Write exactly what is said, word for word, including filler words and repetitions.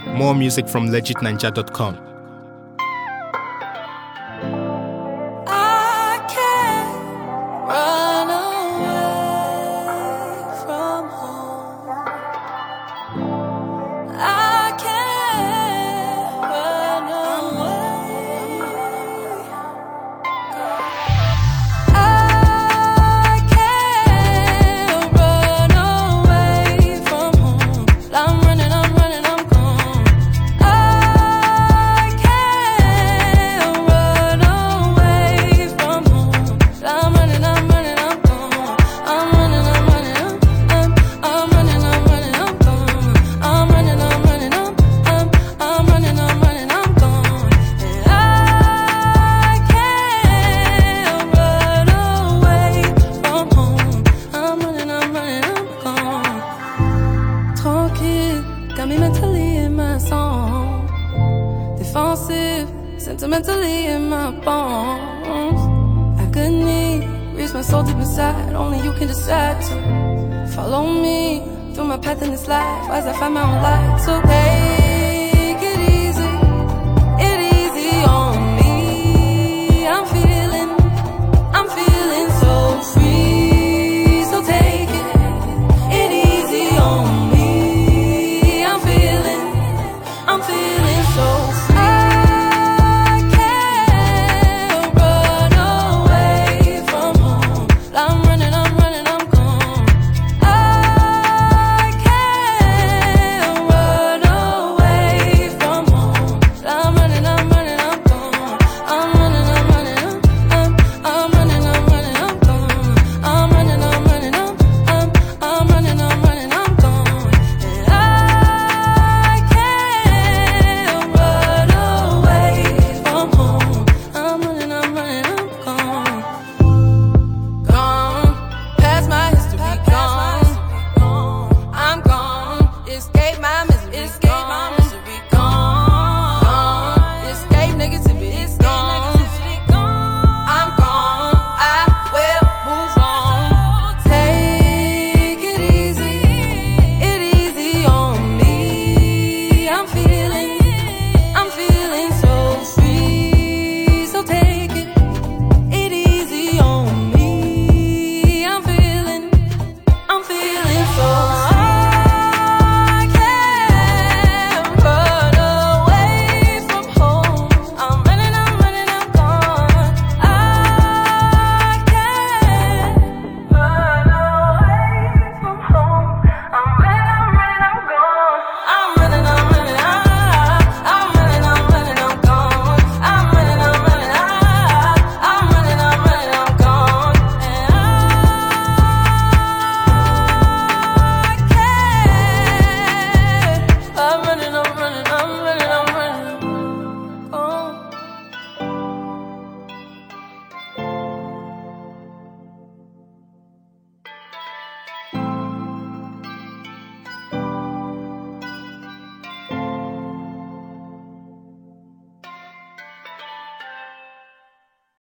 More music from legit ninja dot com. Got me mentally in my song, defensive, sentimentally in my bones. Agony, reach my soul deep inside. Only you can decide to follow me through my path in this life as I find my own light. So hey,